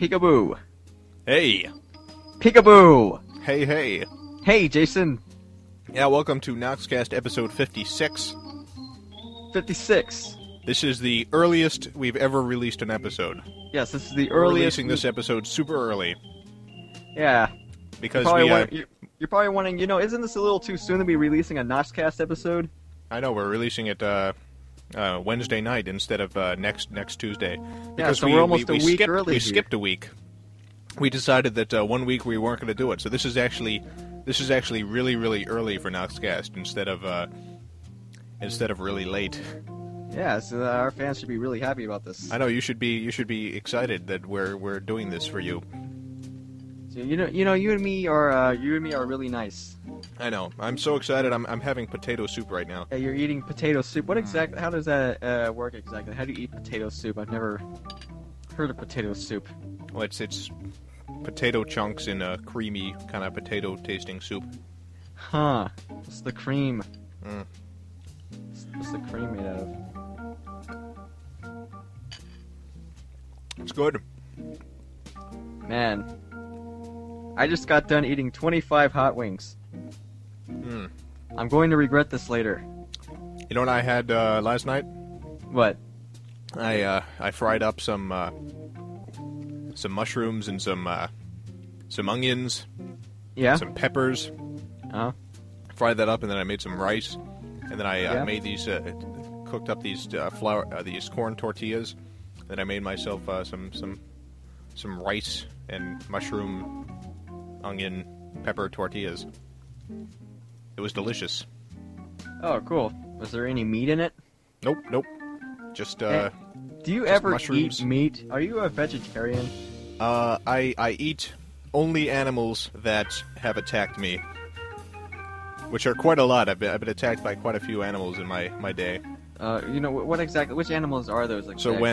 Peekaboo. Hey. Peekaboo. Hey, hey. Hey, Jason. Yeah, welcome to Noxcast episode 56. 56. This is the earliest we've ever released an episode. Yes, this is the We're earliest. releasing this episode super early. Yeah. Because You're probably wondering, isn't this a little too soon to be releasing a Noxcast episode? I know, we're releasing it Wednesday night instead of next Tuesday. Yeah, so we're almost a week early We here. skipped a week. We decided that 1 week we weren't going to do it. So this is actually really, really early for Noxcast instead of really late. Yeah, so our fans should be really happy about this. I know you should be excited that we're doing this for you. So, you and me are really nice. I know. I'm so excited. I'm having potato soup right now. Yeah, you're eating potato soup. What exactly? How does that work exactly? How do you eat potato soup? I've never heard of potato soup. Well, it's potato chunks in a creamy kind of potato tasting soup. Huh? What's the cream? Mm. What's the cream made out of? It's good. Man, I just got done eating 25 hot wings. Mm. I'm going to regret this later. You know what I had last night? What? I fried up some mushrooms and some onions, Yeah? some peppers. Uh-huh. Fried that up, and then I made some rice, and then I Yeah. made these cooked up these these corn tortillas. Then I made myself some rice and mushroom, onion, pepper tortillas. It was delicious. Oh, cool. Was there any meat in it? Nope. Just Do you just ever mushrooms. eat meat? Are you a vegetarian? I eat only animals that have attacked me, which are quite a lot. I've been attacked by quite a few animals in my day. What exactly? Which animals are those? Exactly? So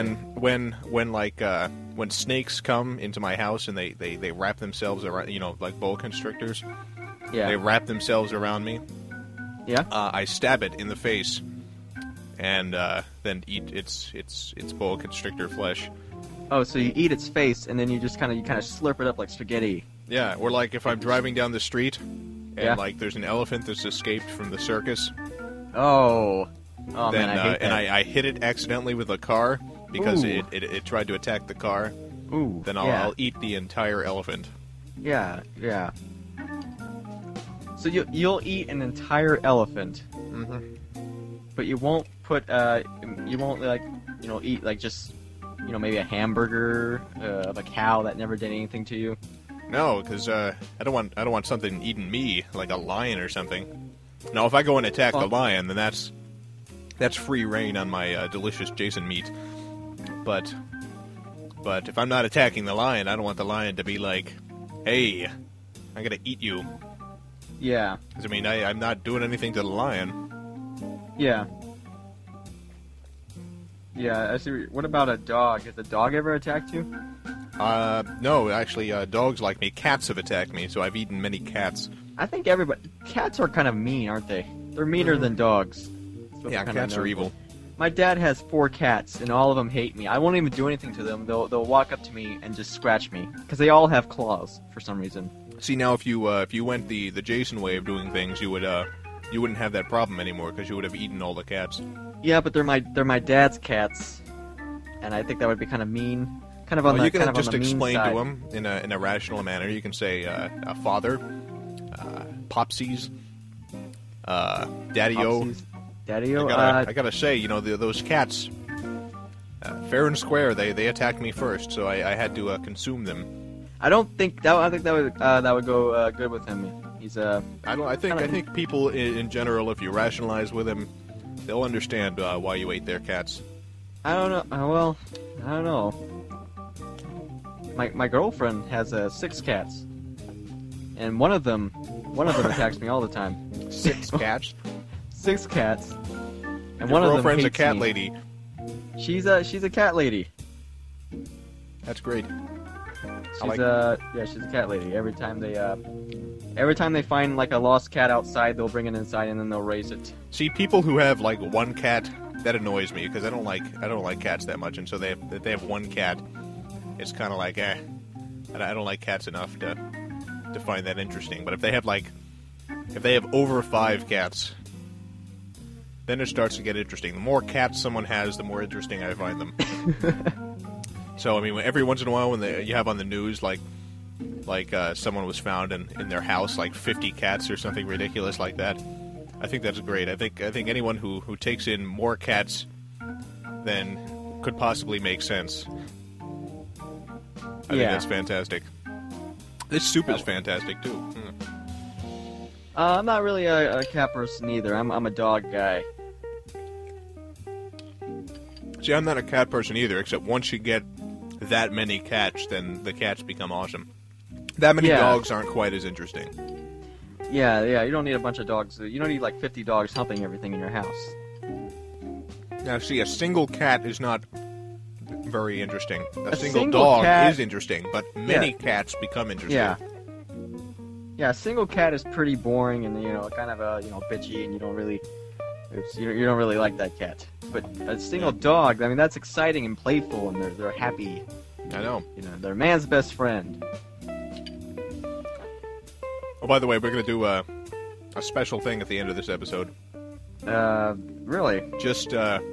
when snakes come into my house and they wrap themselves around, like boa constrictors, Yeah. they wrap themselves around me. Yeah. I stab it in the face, and then eat its boa constrictor flesh. Oh, so you eat its face and then you kind of slurp it up like spaghetti. Yeah, or like if I'm driving down the street and Yeah. like there's an elephant that's escaped from the circus, Oh. Oh then man, I hate that. and I hit it accidentally with a car because Ooh. it tried to attack the car. Ooh. Then yeah. I'll eat the entire elephant. Yeah. So you'll eat an entire elephant, Mm-hmm. but you won't put eat like just maybe a hamburger of a cow that never did anything to you. No, because I don't want something eating me like a lion or something. No, if I go and attack the lion, then that's free reign on my delicious Jason meat. But if I'm not attacking the lion, I don't want the lion to be like, "Hey, I'm gonna eat you." Yeah. Because I'm not doing anything to the lion. Yeah. Yeah. I see. What about a dog? Has a dog ever attacked you? No, actually, dogs like me. Cats have attacked me, so I've eaten many cats. I think cats are kind of mean, aren't they? They're meaner than dogs. That's what Yeah, they're kinda cats known are for. evil. My dad has 4 cats, and all of them hate me. I won't even do anything to them. They'll walk up to me and just scratch me because they all have claws for some reason. See, now if you went the Jason way of doing things, you wouldn't have that problem anymore because you would have eaten all the cats. Yeah, but they're my dad's cats, and I think that would be kind of mean. Kind of on Well, the you can kind of just on the mean explain side. to him in a rational manner. You can say, "Father, Popsies, Daddy-O." Popsies. Daddy-O. I gotta say, those cats, fair and square, they attacked me first, so I had to consume them. I think that would go good with him. He's I think people in general, if you rationalize with them, they'll understand why you ate their cats. I don't know. Well, I don't know. My girlfriend has 6 cats, and one of them attacks me all the time. 6 cats. 6 cats, and Your one of them girlfriend's a hates cat me. lady. She's a cat lady. That's great. She's a cat lady. Every time they find like a lost cat outside, they'll bring it inside and then they'll raise it. See, people who have like one cat, that annoys me because I don't like cats that much, and so they have one cat. It's kind of like I don't like cats enough to find that interesting. But if they have over 5 cats, then it starts to get interesting. The more cats someone has, the more interesting I find them. So, I mean, every once in a while when you have on the news, like someone was found in their house, like 50 cats or something ridiculous like that, I think that's great. I think anyone who takes in more cats than could possibly make sense, I think that's fantastic. This soup is fantastic, too. I'm not really a cat person either. I'm a dog guy. See, I'm not a cat person either, except once you get that many cats, then the cats become awesome. That many dogs aren't quite as interesting. Yeah, you don't need a bunch of dogs. You don't need like 50 dogs humping everything in your house. Now, see, a single cat is not very interesting. A single dog is interesting, but many cats become interesting. Yeah, a single cat is pretty boring and kind of bitchy, and you don't really like that cat. But a single dog, I mean, that's exciting and playful, and they're happy. I know. They're man's best friend. Oh, by the way, we're going to do a special thing at the end of this episode. Really? Just to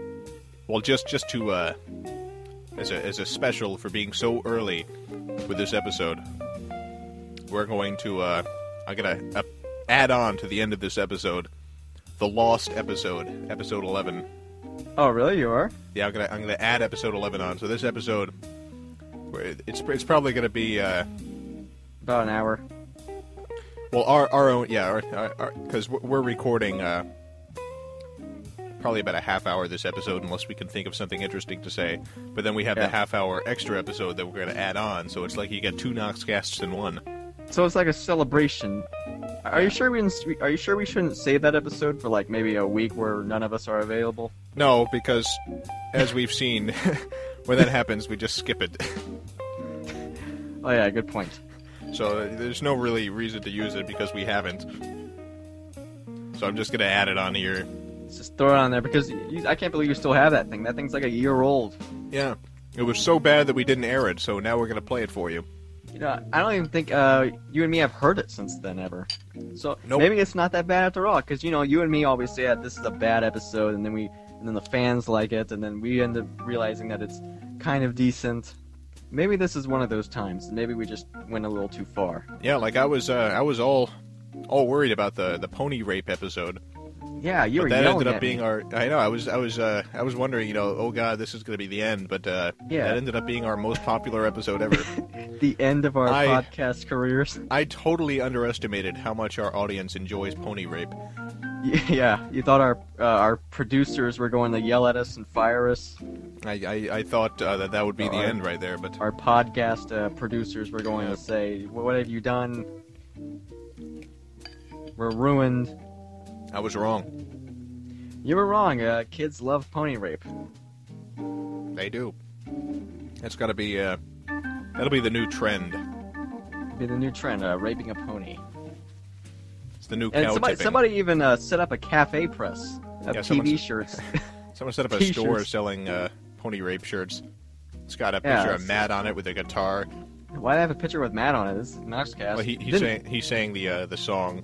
as a special for being so early with this episode, we're going to I'm going to add on to the end of this episode the lost episode 11. Oh, really? You are? Yeah, I'm gonna add episode 11 on. So this episode, it's probably going to be about an hour. Well, our own, because we're recording probably about a half hour this episode, unless we can think of something interesting to say. But then we have the half hour extra episode that we're going to add on, so it's like you get 2 Noxcasts in one. So it's like a celebration. Are you sure we shouldn't save that episode for like maybe a week where none of us are available? No, because as we've seen, when that happens, we just skip it. Oh yeah, good point. So there's no really reason to use it because we haven't. So I'm just going to add it on here. Let's just throw it on there because I can't believe you still have that thing. That thing's like a year old. Yeah. It was so bad that we didn't air it, so now we're going to play it for you. I don't even think you and me have heard it since then ever. So maybe it's not that bad after all, because you and me always say that this is a bad episode, and then the fans like it, and then we end up realizing that it's kind of decent. Maybe this is one of those times. Maybe we just went a little too far. Yeah, like I was all worried about the pony rape episode. Yeah, you were that yelling ended up at being me. I know. I was wondering, oh god, this is going to be the end, but that ended up being our most popular episode ever. The end of our podcast careers. I totally underestimated how much our audience enjoys pony rape. Yeah, you thought our producers were going to yell at us and fire us. I thought that would be the end right there, but our podcast producers were going to say, "What have you done? We're ruined." I was wrong. You were wrong. Kids love pony rape. They do. That's got to be that'll be the new trend. Be the new trend, raping a pony. It's the new cow tipping. Somebody even set up a cafe press of TV shirts. Someone set up a store selling pony rape shirts. It's got a picture of Matt on it with a guitar. Why do I have a picture with Matt on it? This is Noxcast. Well, he sang the song.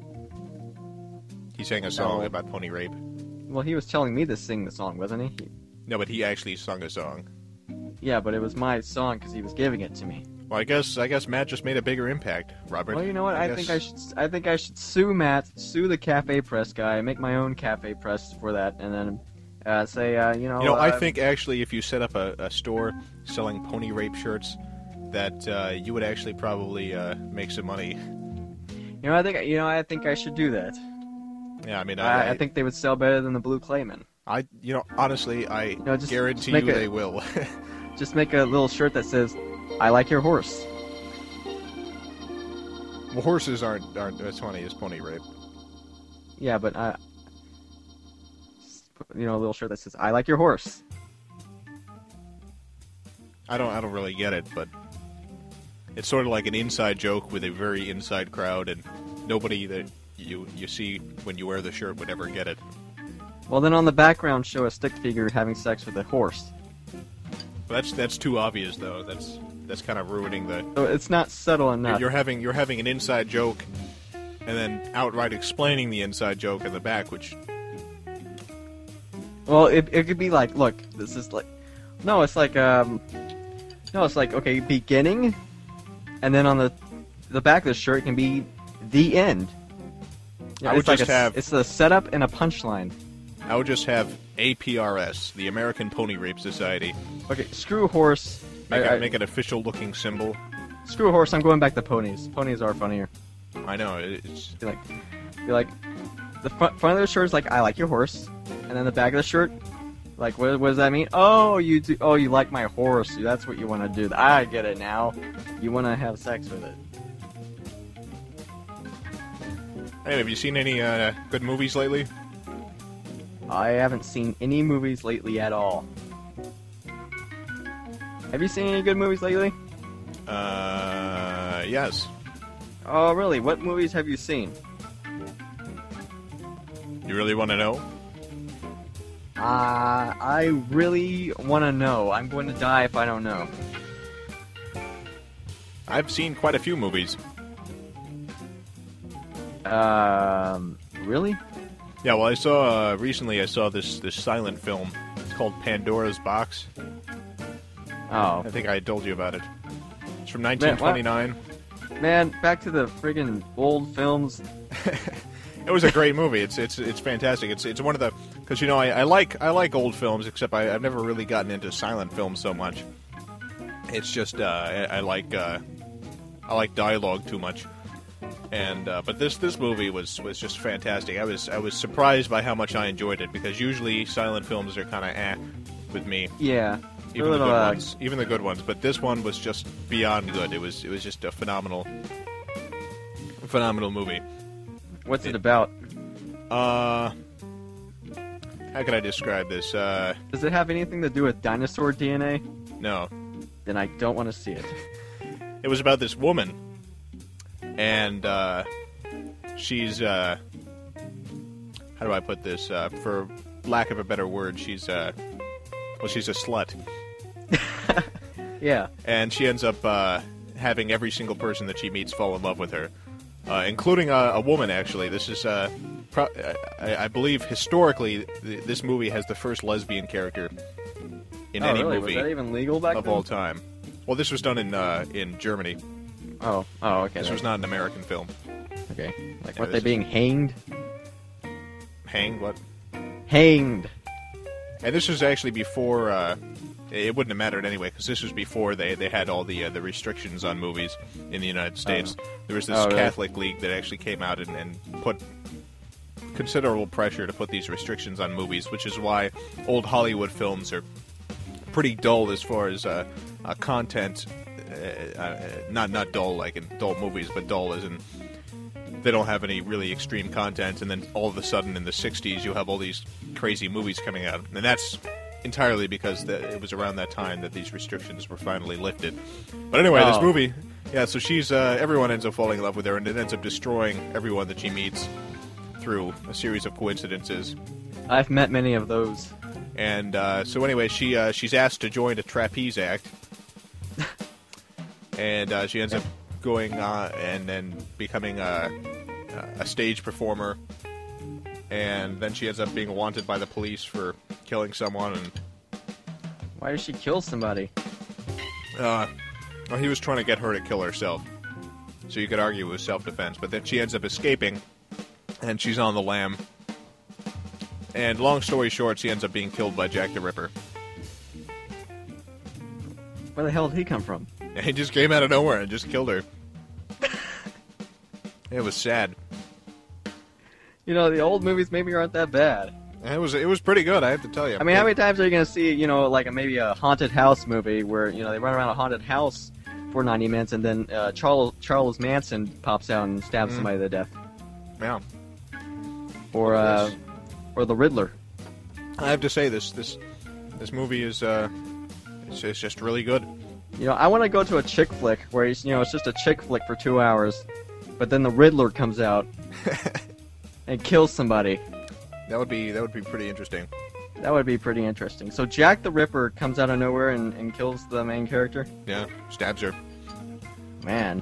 He sang a song about pony rape. Well, he was telling me to sing the song, wasn't he? No, but he actually sung a song. Yeah, but it was my song because he was giving it to me. Well, I guess Matt just made a bigger impact, Robert. Well, you know what? I think I should sue Matt, sue the cafe press guy, make my own cafe press for that, and then say, I think actually if you set up a store selling pony rape shirts, that you would actually probably make some money. I think I should do that. Yeah, I mean, I think they would sell better than the Blue Clayman. Honestly, I guarantee you they will. Just make a little shirt that says, "I like your horse." Well, horses aren't as funny as pony rape. Yeah, but a little shirt that says, "I like your horse." I don't really get it, but it's sort of like an inside joke with a very inside crowd, and nobody that you see when you wear the shirt would ever get it. Well, then on the background show a stick figure having sex with a horse. That's too obvious, though. kind of ruining the. So it's not subtle enough. You're having an inside joke, and then outright explaining the inside joke in the back, which. Well, it could be like, look, this is like, no, it's like okay, beginning, and then on the back of the shirt can be the end. Yeah, I would just have. It's a setup and a punchline. I would just have APRS, the American Pony Rape Society. Okay, screw horse. Make an official-looking symbol. Screw horse. I'm going back to ponies. Ponies are funnier. I know. It's be like the front of the shirt is like, I like your horse, and then the back of the shirt, like, what does that mean? Oh, you do. Oh, you like my horse. That's what you want to do. I get it now. You want to have sex with it. Hey, have you seen any good movies lately? I haven't seen any movies lately at all. Have you seen any good movies lately? Yes. Oh, really? What movies have you seen? You really want to know? I really want to know. I'm going to die if I don't know. I've seen quite a few movies. Really? Yeah, well, recently I saw this silent film. It's called Pandora's Box. Oh. I think I told you about it. It's from 1929. Man, back to the friggin' old films. It was a great movie. It's fantastic. It's one of the, because I like old films, except I've never really gotten into silent films so much. It's just I like dialogue too much. And but this movie was just fantastic. I was surprised by how much I enjoyed it, because usually silent films are kind of with me. Yeah. Even the good ones. Even the good ones. But this one was just beyond good. It was just a phenomenal movie. What's it about? How can I describe this? Does it have anything to do with dinosaur DNA? No. Then I don't want to see it. It was about this woman. And she's how do I put this? For lack of a better word, she's a slut. Yeah. And she ends up having every single person that she meets fall in love with her, including a woman. Actually, this is I believe historically this movie has the first lesbian character in any really? movie. Was that even legal back of then? all time. Well, this was done in Germany. Oh, okay. This was not an American film. Okay. Like, what, they being hanged? Hanged? What? Hanged! And this was actually before, it wouldn't have mattered anyway, because this was before they had all the restrictions on movies in the United States. There was this Catholic League that actually came out and put considerable pressure to put these restrictions on movies, which is why old Hollywood films are pretty dull as far as content. Not dull like in dull movies, but dull as in they don't have any really extreme content, and then all of a sudden in the 60s you have all these crazy movies coming out, and that's entirely because it was around that time that these restrictions were finally lifted. But anyway, this movie, yeah, so she's everyone ends up falling in love with her, and it ends up destroying everyone that she meets through a series of coincidences. I've met many of those. And so anyway, she's asked to join a trapeze act. And she ends up going and then becoming a stage performer, and then she ends up being wanted by the police for killing someone. And why did she kill somebody? Well, he was trying to get her to kill herself, so you could argue it was self-defense. But then she ends up escaping, and she's on the lam. And long story short, she ends up being killed by Jack the Ripper. Where the hell did he come from? He just came out of nowhere and just killed her. It was sad. You know, the old movies maybe aren't that bad. It was pretty good, I have to tell you. I mean, how many times are you going to see, like maybe a haunted house movie where, they run around a haunted house for 90 minutes and then Charles Manson pops out and stabs somebody to death? Yeah. Or the Riddler. I have to say, this movie is it's just really good. I want to go to a chick flick where it's just a chick flick for 2 hours, but then the Riddler comes out and kills somebody. That would be pretty interesting. That would be pretty interesting. So Jack the Ripper comes out of nowhere and kills the main character? Yeah, stabs her. Man.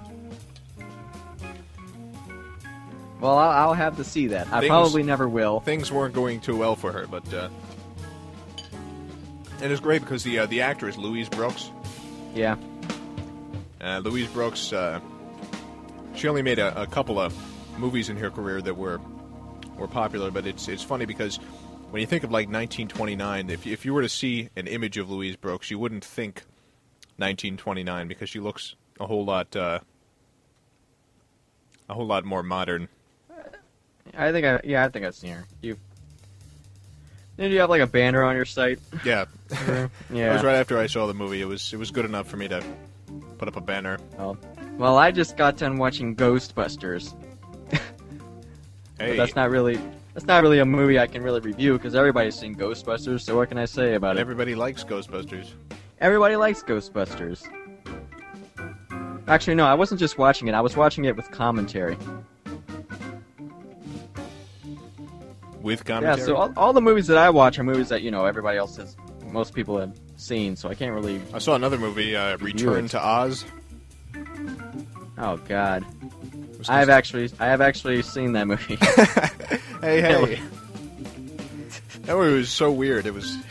Well, I'll have to see that. I probably never will. Things weren't going too well for her, but it is great because the actor is Louise Brooks. Yeah. Louise Brooks, she only made a couple of movies in her career that were popular, but it's funny because when you think of like 1929, if you were to see an image of Louise Brooks, you wouldn't think 1929 because she looks a whole lot more modern. I think I've seen her. Did you have like a banner on your site? Yeah. Yeah. It was right after I saw the movie. It was good enough for me to put up a banner. Oh. Well, I just got done watching Ghostbusters. Hey. But that's not really a movie I can really review because everybody's seen Ghostbusters. So what can I say about it? Everybody likes Ghostbusters. Everybody likes Ghostbusters. Actually, no, I wasn't just watching it. I was watching it with commentary. With commentary? Yeah, so all the movies that I watch are movies that, everybody else most people have seen, so I can't really... I saw another movie, Return to Oz. Oh, God. I have actually seen that movie. Hey. That movie was so weird. It was...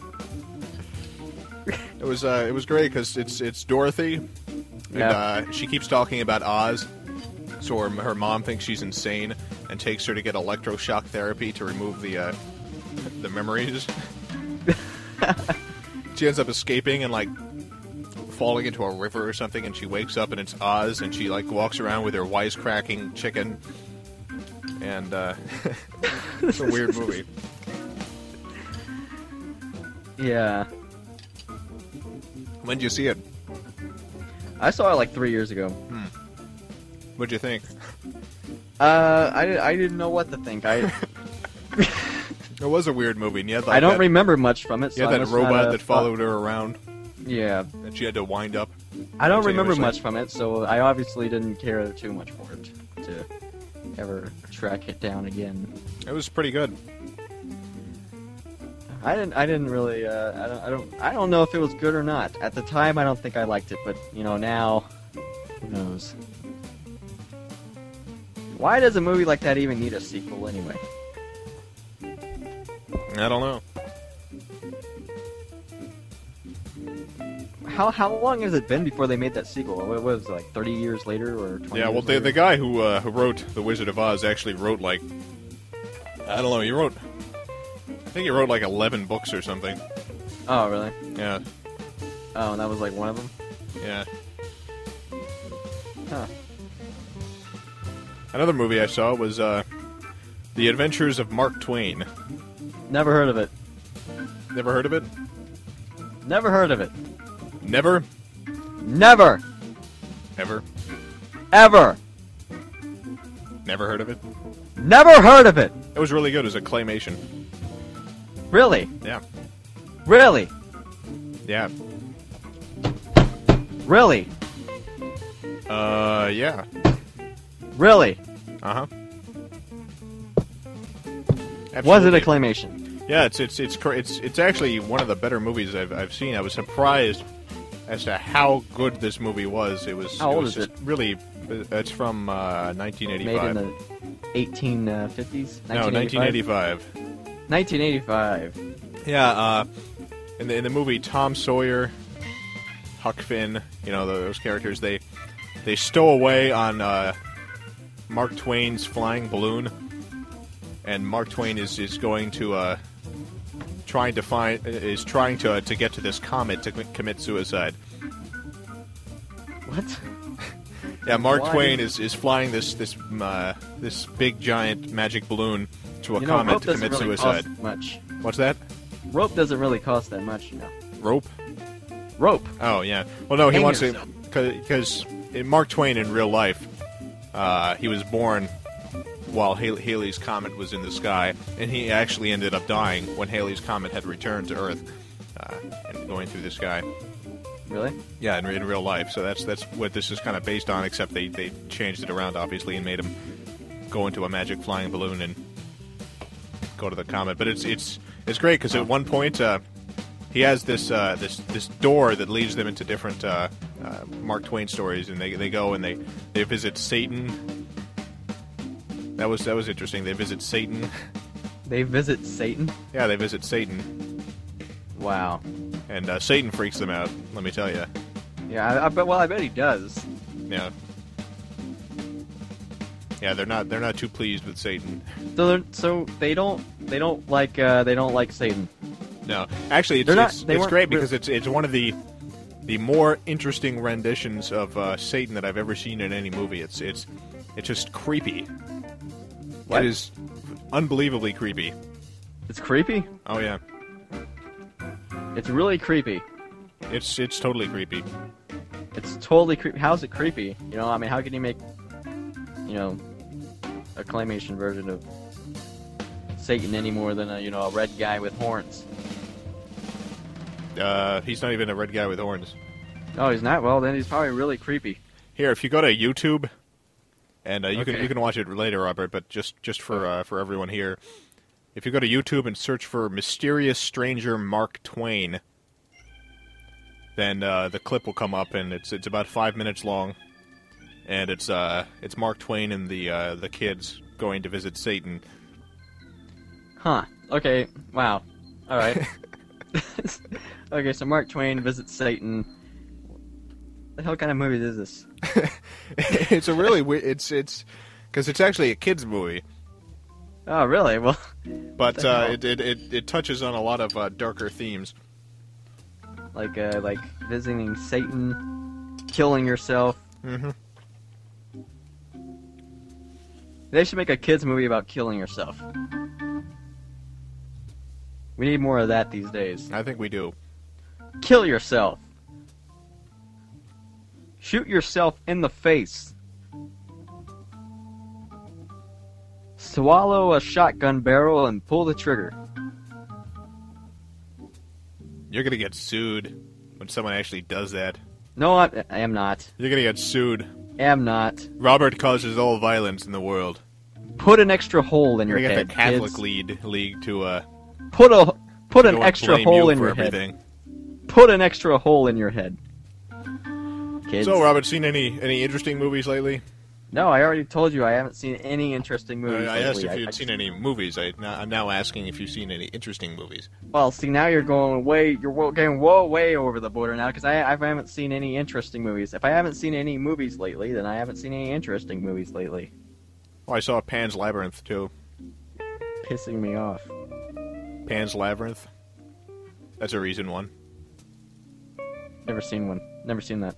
it was great because it's Dorothy, and she keeps talking about Oz, so her mom thinks she's insane and takes her to get electroshock therapy to remove the memories. She ends up escaping and like falling into a river or something, and she wakes up and it's Oz, and she like walks around with her wisecracking chicken, and it's a weird movie. Yeah. When did you see it? I saw it like 3 years ago. What'd you think? I didn't know what to think. It was a weird movie, and you had, like, I don't remember much from it. So you had that robot that followed her around. Yeah. That she had to wind up. I don't remember much from it, so I obviously didn't care too much for it to ever track it down again. It was pretty good. I didn't really. I don't know if it was good or not. At the time, I don't think I liked it, but now, who knows? Why does a movie like that even need a sequel anyway? I don't know. How long has it been before they made that sequel? What was it, like 30 years later or 20 Yeah, well, years later? the guy who wrote The Wizard of Oz actually wrote, like, I don't know, I think he wrote like 11 books or something. Oh, really? Yeah. Oh, and that was like one of them? Yeah. Huh. Another movie I saw was The Adventures of Mark Twain. Never heard of it. Never heard of it? Never heard of it. Never? Never! Ever? Ever! Never heard of it? Never heard of it! It was really good. It was a claymation. Really? Yeah. Really? Yeah. Really? Yeah. Really? Uh-huh. Was it a claymation? Yeah, it's actually one of the better movies I've seen. I was surprised as to how good this movie was. It was. How old is it? Really, it's from 1985. Made in the 1850s? No, 1985. 1985. Yeah. In the movie, Tom Sawyer, Huck Finn, those characters, they stow away on Mark Twain's flying balloon, and Mark Twain is going to trying to get to this comet to commit suicide. What? Yeah, Mark Why? Twain is flying this big giant magic balloon to a comet to commit suicide. Cost much. What's that? Rope doesn't really cost that much, Rope? Rope. Oh yeah. Well, no, he Hang wants yourself. to because Mark Twain in real life, he was born while Halley's Comet was in the sky, and he actually ended up dying when Halley's Comet had returned to Earth and going through the sky. Really? Yeah, in real life. So that's what this is kind of based on, except they changed it around, obviously, and made him go into a magic flying balloon and go to the comet. But it's It's great because at one point he has this door that leads them into different Mark Twain stories, and they go and they visit Satan. That was interesting. They visit Satan. They visit Satan? Yeah, they visit Satan. Wow. And Satan freaks them out. Let me tell you. Yeah, I bet he does. Yeah. Yeah, they're not too pleased with Satan. So they don't like Satan. No, actually, it's great because it's one of the more interesting renditions of Satan that I've ever seen in any movie. It's just creepy. What? It is unbelievably creepy. It's creepy? Oh yeah. It's really creepy. It's totally creepy. It's totally creepy. How's it creepy? I mean, how can you make, a claymation version of Satan any more than a red guy with horns? He's not even a red guy with horns. Oh, he's not? Well, then he's probably really creepy. Here, if you go to YouTube, and you Okay. can watch it later, Robert, but just for everyone here, if you go to YouTube and search for Mysterious Stranger Mark Twain, then the clip will come up, and it's about 5 minutes long, and it's Mark Twain and the kids going to visit Satan. Huh. Okay. Wow. All right. Okay, so Mark Twain visits Satan. The hell kind of movie is this? It's a really it's because it's actually a kids movie, Oh, really? Well, but the hell? it touches on a lot of darker themes. like visiting Satan, killing yourself. Mm-hmm. They should make a kids movie about killing yourself. We need more of that these days. I think we do. Kill yourself. Shoot yourself in the face. Swallow a shotgun barrel and pull the trigger. You're gonna get sued when someone actually does that. No, I am not. You're gonna get sued. Am not. Robert causes all violence in the world. Put an extra hole in You're your gonna head, get the Catholic kids. League to Put to an go and extra blame hole you in for your head. everything. Put an extra hole in your head. Kids. So, Robert, seen any interesting movies lately? No, I already told you I haven't seen any interesting movies I asked lately. if you had seen any movies. I'm now asking if you've seen any interesting movies. Well, see, now you're getting way over the border now, because I haven't seen any interesting movies. If I haven't seen any movies lately, then I haven't seen any interesting movies lately. Oh, I saw Pan's Labyrinth, too. Pissing me off. Pan's Labyrinth? That's a recent one. Never seen one. Never seen that.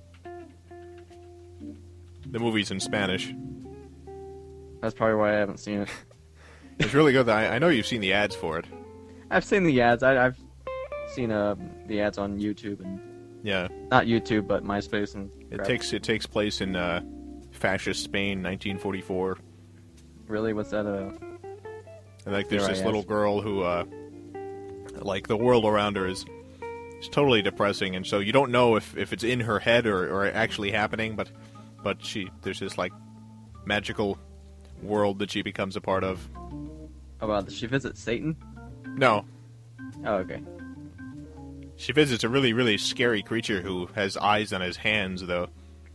The movie's in Spanish. That's probably why I haven't seen it. It's really good. I know you've seen the ads for it. I've seen the ads. I've seen the ads on YouTube and Yeah. not YouTube, but MySpace and. It crap. takes place in fascist Spain, 1944. Really, what's that? And like, there's Here I this ask. little girl who, like, the world around her is totally depressing, and so you don't know if it's in her head or actually happening, but there's this, like, magical world that she becomes a part of. Oh, wow, does she visit Satan? No, Oh, okay. she visits a really, really scary creature who has eyes on his hands, though.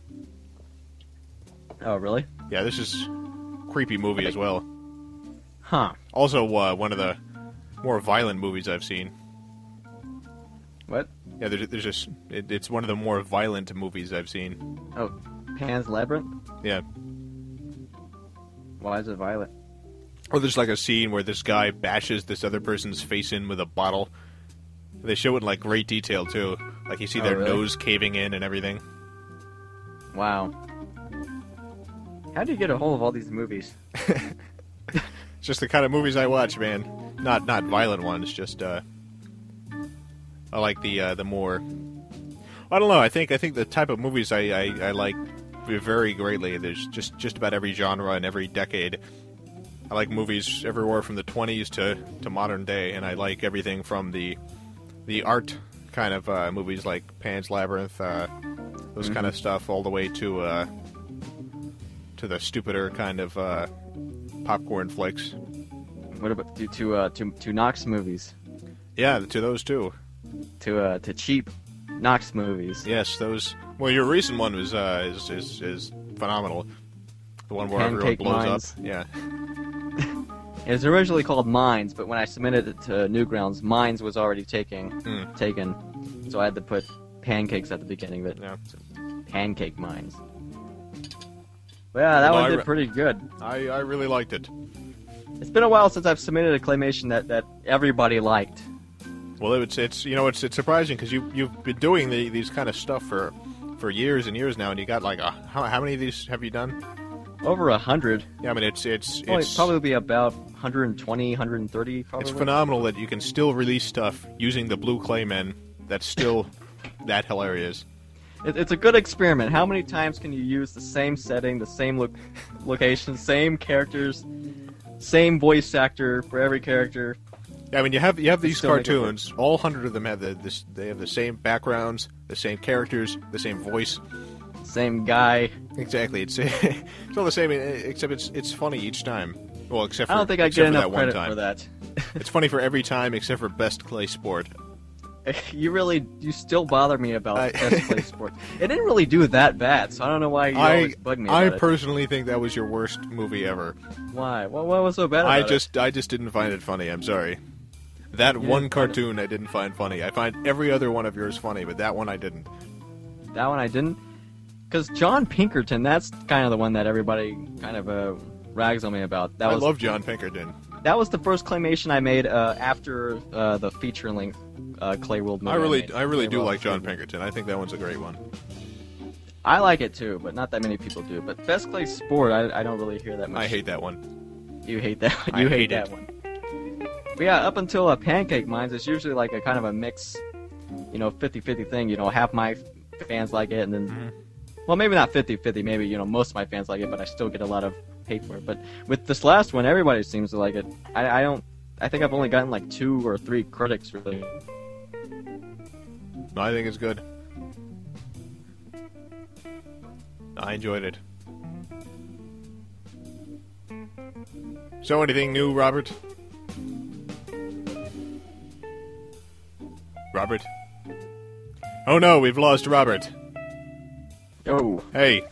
Oh, really? Yeah, this is a creepy movie as well. Huh. Also, one of the more violent movies I've seen. What? Yeah, there's just it's one of the more violent movies I've seen. Oh, Pan's Labyrinth? Yeah. Why is it violent? Or there's like a scene where this guy bashes this other person's face in with a bottle. They show it in like great detail too. Like you see Oh, their really? nose caving in and everything. Wow. How do you get a hold of all these movies? It's just the kind of movies I watch, man. Not violent ones, just I like the more I don't know, I think the type of movies I like vary greatly. There's just about every genre and every decade. I like movies everywhere from the 20s to modern day, and I like everything from the art kind of movies like Pan's Labyrinth, those kind of stuff, all the way to the stupider kind of popcorn flicks. What about to Knox movies? Yeah, to those two. To cheap Knox movies. Yes, those. Well, your recent one was is phenomenal. The one where Pancake everyone blows Mines. up. Yeah. It was originally called Mines, but when I submitted it to Newgrounds, Mines was already taken. So I had to put pancakes at the beginning of it. Yeah. So, Pancake Mines. But yeah, that one did pretty good. I really liked it. It's been a while since I've submitted a claymation that everybody liked. Well, it's surprising because you've been doing these kind of stuff for years and years now, and you got like how many of these have you done? Over 100. Yeah, I mean it's probably be about 120, 130. Probably. It's phenomenal that you can still release stuff using the Blue Claymen. That's still that hilarious. It's a good experiment. How many times can you use the same setting, the same location, same characters, same voice actor for every character? Yeah, I mean you have these cartoons. All 100 of them have they have the same backgrounds, the same characters, the same voice. Same guy. Exactly. It's all the same, except it's funny each time. Well, except for I don't think I get enough credit time. for that. It's funny for every time except for Best Clay Sport. You still bother me about Best Clay Sport. It didn't really do that bad, so I don't know why you always bug me about it. I personally think that was your worst movie ever. Why? What was so bad about it? I just didn't find it funny. I'm sorry. That one cartoon I didn't find funny. I find every other one of yours funny, but that one I didn't. That one I didn't? Because John Pinkerton, that's kind of the one that everybody kind of rags on me about. I love John Pinkerton. That was the first claymation I made after the feature-length Clay World movie. I really do like John Pinkerton. I think that one's a great one. I like it too, but not that many people do. But Best Clay Sport, I don't really hear that much. I hate that one. You hate that one? You hate that one. But yeah, up until Pancake Mines, it's usually like a kind of a mix, 50-50 thing. Half my fans like it, and then... Mm-hmm. Well, maybe not 50-50, maybe, most of my fans like it, but I still get a lot of hate for it. But with this last one, everybody seems to like it. I think I've only gotten like 2 or 3 critics, really. No, I think it's good. I enjoyed it. So, anything new, Robert? Robert? Oh no, we've lost Robert. Oh. Hey.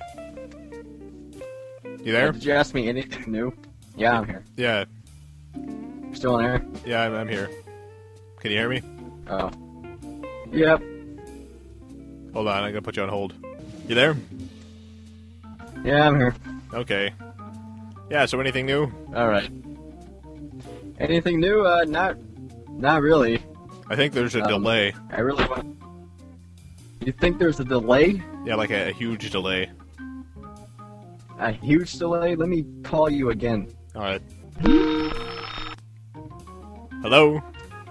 You there? Did you ask me anything new? Yeah, I'm here. Yeah. Still in there? Yeah, I'm here. Can you hear me? Oh. Yep. Hold on, I'm gonna put you on hold. You there? Yeah, I'm here. Okay. Yeah, so anything new? Alright. Anything new? Not really. I think there's a delay. I really want... You think there's a delay? Yeah, like a huge delay. A huge delay? Let me call you again. Alright. Hello?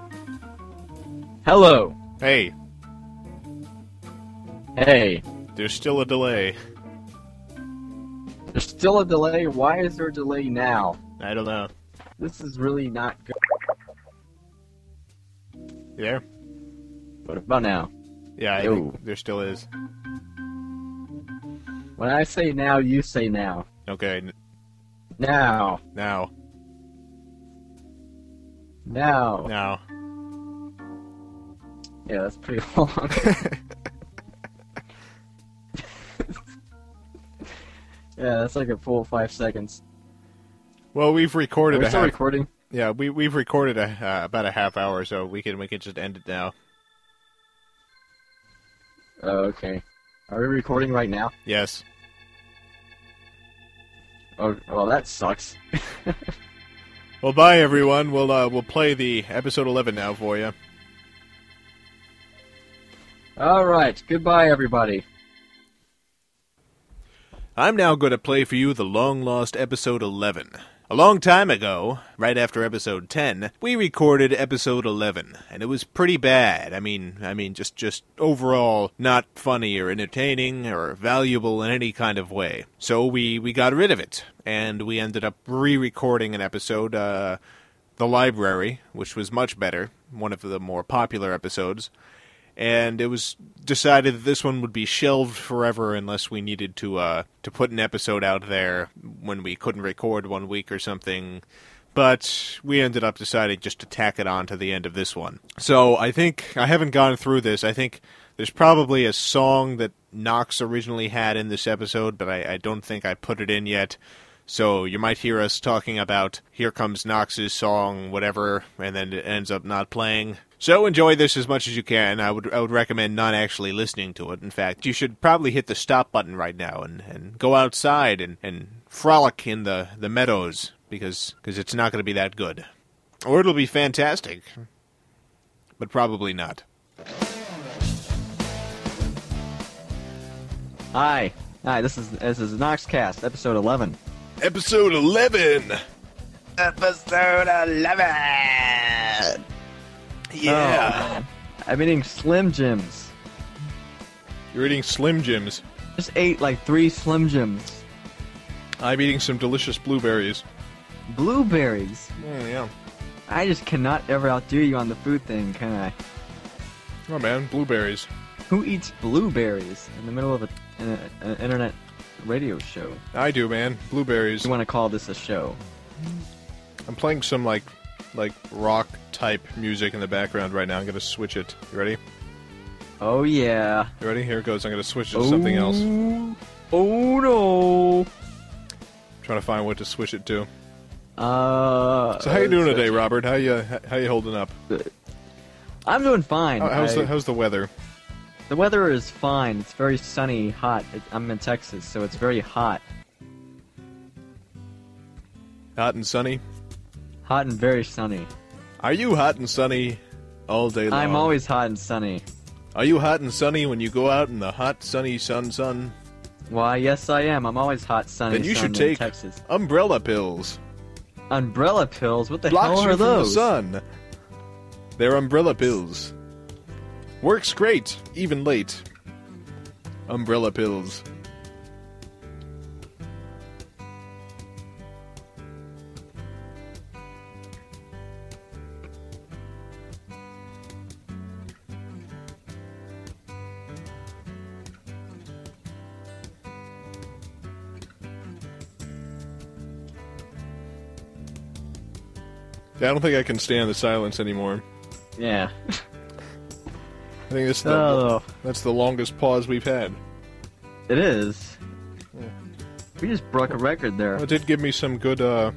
Hello. Hey. Hey. There's still a delay. There's still a delay? Why is there a delay now? I don't know. This is really not good. You there? What about now? Yeah, I think there still is. When I say now, you say now. Okay. Now. Now. Now. Now. Yeah, that's pretty long. Yeah, that's like a full 5 seconds. Well, we've recorded. Are we still recording? Yeah, we've recorded about a half hour, so we can just end it now. Oh, okay. Are we recording right now? Yes. Oh, well, that sucks. Well, bye everyone. We'll play the episode 11 now for you. All right. Goodbye, everybody. I'm now going to play for you the long-lost episode 11. A long time ago, right after episode 10, we recorded episode 11, and it was pretty bad. I mean, just overall not funny or entertaining or valuable in any kind of way. So we got rid of it, and we ended up re-recording an episode, The Library, which was much better, one of the more popular episodes. And it was decided that this one would be shelved forever unless we needed to put an episode out there when we couldn't record one week or something. but we ended up deciding just to tack it on to the end of this one. So I think, I haven't gone through this, I think there's probably a song that Nox originally had in this episode, but I don't think I put it in yet. So you might hear us talking about Here Comes Nox's song, whatever, and then it ends up not playing. So enjoy this as much as you can. I would recommend not actually listening to it. In fact, you should probably hit the stop button right now and go outside and frolic in the meadows, because it's not going to be that good. Or it'll be fantastic, but probably not. Hi, this is Noxcast, episode 11. Episode 11! Episode 11! Yeah! Oh, I'm eating Slim Jims. You're eating Slim Jims. Just ate like 3 Slim Jims. I'm eating some delicious blueberries. Blueberries? Yeah. I just cannot ever outdo you on the food thing, can I? Oh man, blueberries. Who eats blueberries in the middle of an internet radio show? I do, man. Blueberries. You want to call this a show? I'm playing some like rock type music in the background right now. I'm gonna switch it. You ready? Oh yeah. You ready? Here it goes. I'm gonna switch it to something else. Oh no. Trying to find what to switch it to. So how you doing today, Robert? How you holding up? I'm doing fine. How's the weather? The weather is fine. It's very sunny, hot. I'm in Texas, so it's very hot. Hot and sunny? Hot and very sunny. Are you hot and sunny all day long? I'm always hot and sunny. Are you hot and sunny when you go out in the hot, sunny sun? Why, yes I am. I'm always hot, sunny, then you sun should take in Texas. umbrella pills. Umbrella pills? What the Blocks hell are you those? from the sun. They're umbrella pills. Works great, even late. Umbrella pills. Yeah, I don't think I can stand the silence anymore. Yeah. I think that's the longest pause we've had. It is. Yeah. We just broke a record there. Well, it did give me some good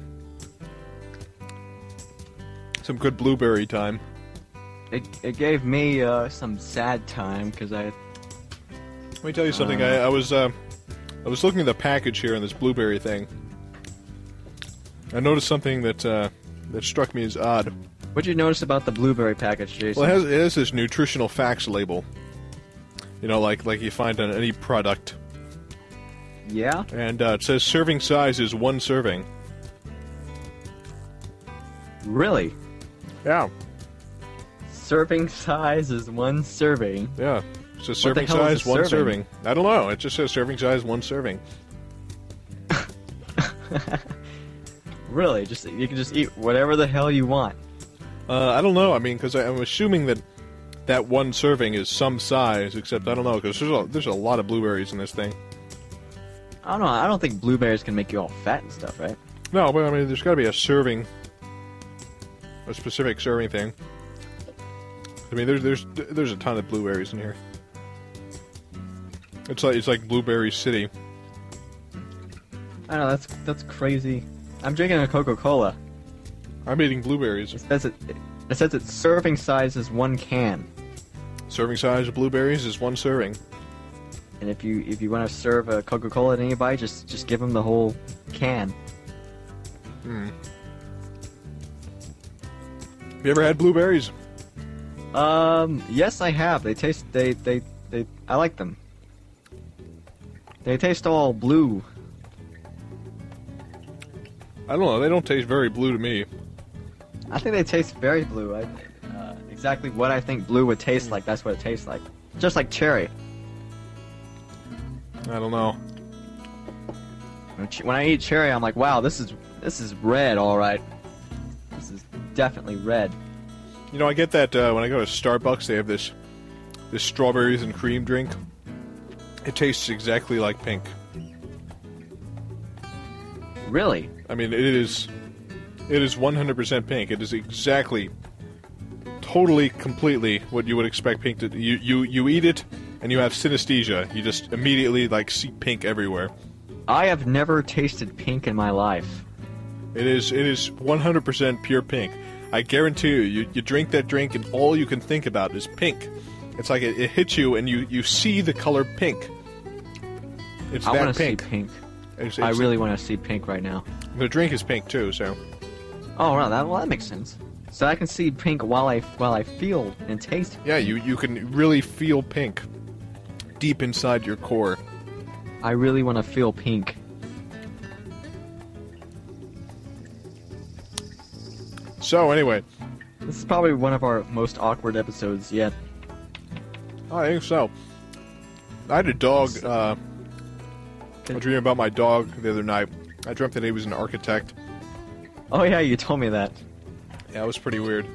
blueberry time. It gave me some sad time because I. Let me tell you something. I was looking at the package here on this blueberry thing. I noticed something that struck me as odd. What'd you notice about the blueberry package, Jason? Well, it has this nutritional facts label. You know, like you find on any product. Yeah? And it says serving size is 1 serving. Really? Yeah. Serving size is 1 serving? Yeah. It says serving size 1 serving. I don't know. It just says serving size 1 serving. Really? You can just eat whatever the hell you want. I don't know. I mean, because I'm assuming that 1 serving is some size, except I don't know, because there's a lot of blueberries in this thing. I don't know. I don't think blueberries can make you all fat and stuff, right? No, but I mean, there's got to be a specific serving thing. I mean, there's a ton of blueberries in here. It's like Blueberry City. I know, that's crazy. I'm drinking a Coca-Cola. I'm eating blueberries. It says its serving size is 1 can. Serving size of blueberries is 1 serving. And if you want to serve a Coca-Cola to anybody, just give them the whole can. Hmm. Have you ever had blueberries? Yes, I have. They taste I like them. They taste all blue. I don't know. They don't taste very blue to me. I think they taste very blue. Exactly what I think blue would taste like. That's what it tastes like. Just like cherry. I don't know. When I eat cherry, I'm like, wow, this is red, all right. This is definitely red. You know, I get that when I go to Starbucks, they have this strawberries and cream drink. It tastes exactly like pink. Really? I mean, it is It is 100% pink. It is exactly, totally, completely what you would expect pink to... You eat it, and you have synesthesia. You just immediately, like, see pink everywhere. I have never tasted pink in my life. It is 100% pure pink. I guarantee you, you drink that drink, and all you can think about is pink. It's like it hits you, and you see the color pink. It's I that want to see pink. pink. It's, I really want to see pink right now. The drink is pink, too, so... Oh, wow, that makes sense. So I can see pink while I feel and taste. Yeah, you can really feel pink deep inside your core. I really want to feel pink. So, anyway. This is probably one of our most awkward episodes yet. I think so. I had a dog, I was dreaming about my dog the other night. I dreamt that he was an architect. Oh yeah, you told me that. Yeah, it was pretty weird.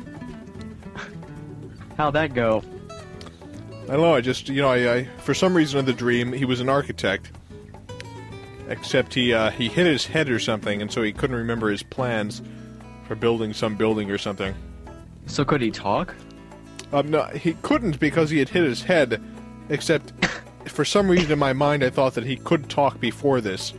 How'd that go? I don't know, I just, I for some reason in the dream, he was an architect. Except he hit his head or something, and so he couldn't remember his plans for building some building or something. So could he talk? No, he couldn't because he had hit his head, except for some reason in my mind I thought that he could talk before this.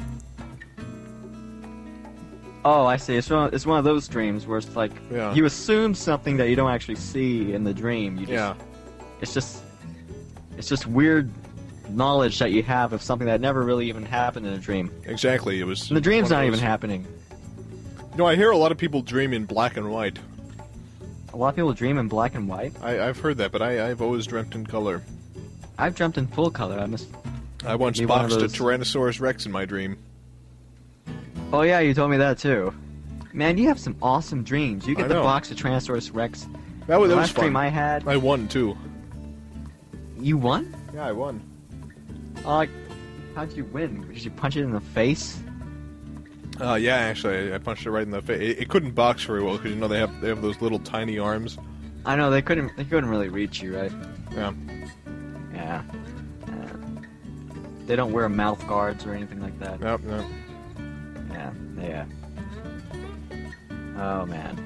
Oh, I see. It's one of those dreams where it's like you assume something that you don't actually see in the dream. It's just weird knowledge that you have of something that never really even happened in a dream. Exactly, it was. And the dream's not even happening. I hear a lot of people dream in black and white. A lot of people dream in black and white? I've heard that, but I've always dreamt in color. I've dreamt in full color. I once boxed a Tyrannosaurus Rex in my dream. Oh yeah, you told me that too. Man, you have some awesome dreams. You get to box a Tyrannosaurus Rex. That was last fun. dream I had. I won too. You won? Yeah, I won. How'd you win? Did you punch it in the face? Yeah, actually, I punched it right in the face. It couldn't box very well because they have those little tiny arms. I know they couldn't really reach you, right? Yeah. Yeah. They don't wear mouth guards or anything like that. Nope. Yeah. Oh man.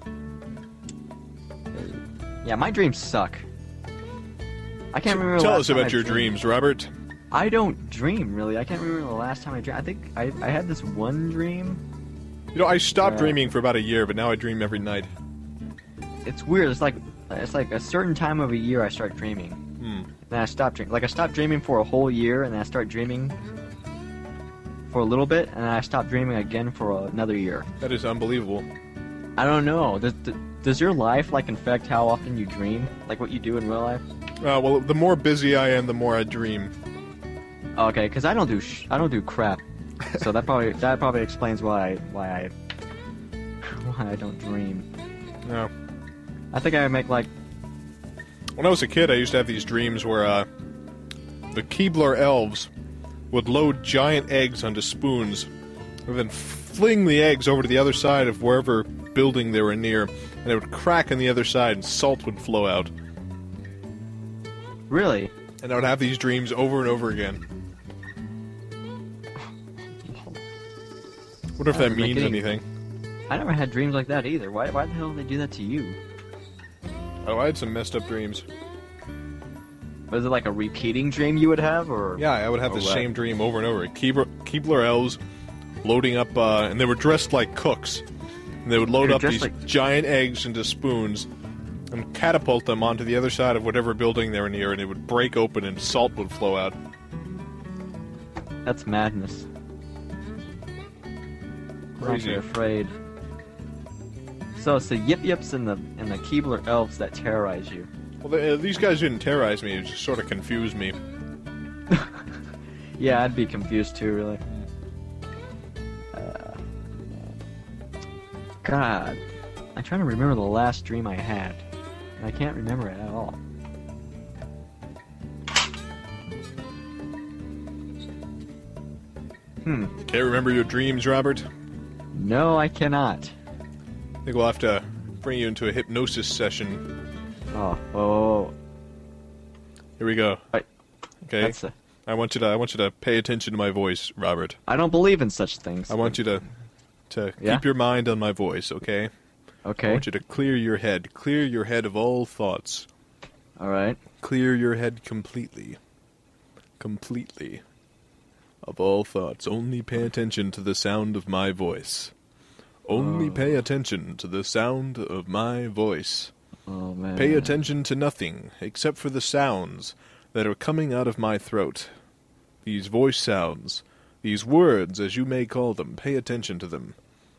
Yeah, my dreams suck. I can't remember. Tell us about your dreams, Robert. I don't dream, really. I can't remember the last time I dreamed. I think I had this one dream. I stopped dreaming for about a year, but now I dream every night. It's weird. It's like a certain time of a year I start dreaming. Then I stop dreaming. Like, I stopped dreaming for a whole year, and then I start dreaming for a little bit, and then I stop dreaming again for another year. That is unbelievable. I don't know. Does your life, affect how often you dream? Like, what you do in real life? Well, the more busy I am, the more I dream. Okay, because I don't do crap. So that probably explains why I don't dream. No. I think I make When I was a kid, I used to have these dreams where the Keebler elves would load giant eggs onto spoons and then fling the eggs over to the other side of wherever building they were near, and it would crack on the other side and salt would flow out. Really? And I would have these dreams over and over again. Wonder if that means anything. I never had dreams like that either. Why the hell did they do that to you? Oh, I had some messed up dreams. Was it like a repeating dream you would have, or? Yeah, I would have the same dream over and over. Keebler elves loading up, and they were dressed like cooks. And they would load up these giant eggs into spoons and catapult them onto the other side of whatever building they were near, and it would break open and salt would flow out. That's madness. Crazy. I'm afraid. So it's the Yip-Yips and the Keebler elves that terrorize you. Well, these guys didn't terrorize me, it just sort of confused me. Yeah, I'd be confused too, really. God. I'm trying to remember the last dream I had. And I can't remember it at all. Can't remember your dreams, Robert? No, I cannot. I think we'll have to bring you into a hypnosis session. Oh. Here we go. Okay. I want you to pay attention to my voice, Robert. I don't believe in such things. I want you to to Yeah? keep your mind on my voice, okay? I Okay. want you to clear your head. Clear your head of all thoughts. All right. Clear your head completely. Completely. Of all thoughts. Only pay attention to the sound of my voice. Only pay attention to the sound of my voice. Oh man. Pay attention to nothing except for the sounds that are coming out of my throat. These voice sounds, these words, as you may call them, pay attention to them.